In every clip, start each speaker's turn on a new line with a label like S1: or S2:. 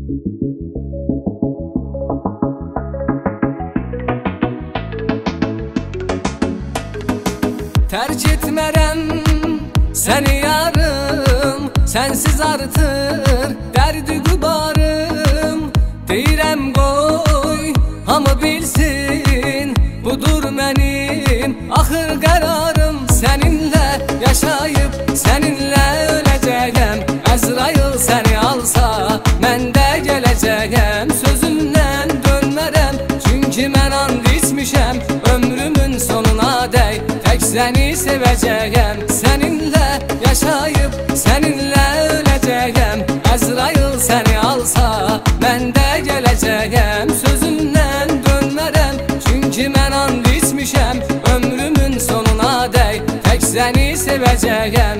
S1: Terk etmərəm səni yarım, sənsiz artır dərdi qubarım. Deyirəm qoy hamı bilsin, budur mənim axır qərarım. Səninlə yaşayıb səninlə öləcəyəm, Əzrail səni alsa mən də gələcəyəm. Sözümdən dönmərəm, çünki mən and içmişəm, ömrümün sonuna dək tək səni sevəcəyəm. Səninlə yaşayıb səninlə öləcəyəm, Əzrail səni alsa mən də gələcəyəm. Sözümdən dönmərəm, çünki mən and içmişəm, ömrümün sonuna dək tək səni sevəcəyəm.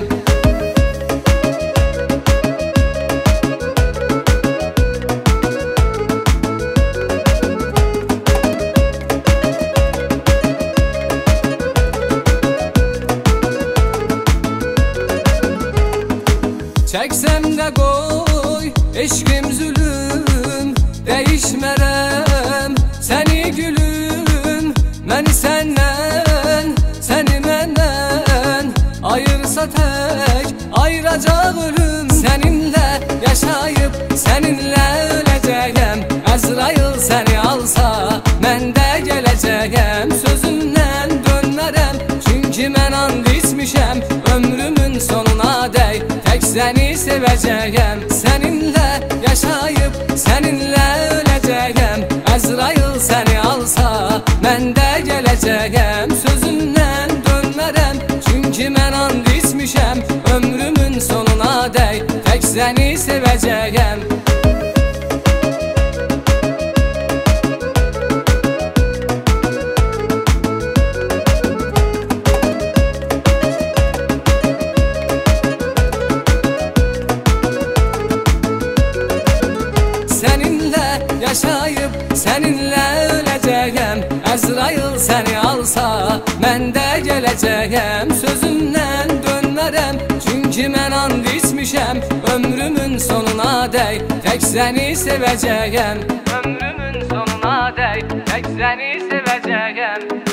S1: Çəksəm də qoy eşqim zülüm, dəyişmərəm səni gülüm. Məni səndən, səni məndən ayırsa tək ayıracaq ölüm. Səninlə yaşayıb səninlə öləcəyəm, Əzrail səni alsa mən də gələcəyəm. Sözümdən dönmərəm, çünki mən and içmişəm, ömrümün sonuna dək tək səni sevəcəyəm. Səninlə yaşayıb səninlə öləcəyəm, Əzrail səni alsa mən də gələcəyəm. Sözümdən dönmərəm, çünki mən and içmişəm, ömrümün sonuna dək tək səni sevəcəyəm. Səninlə yaşayıb səninlə öləcəyəm, Əzrail səni alsa mən də gələcəyəm. Sözümdən dönmərəm, çünki mən and içmişəm, ömrümün sonuna dək tək səni sevəcəyəm. Ömrümün sonuna dək tək səni sevəcəyəm.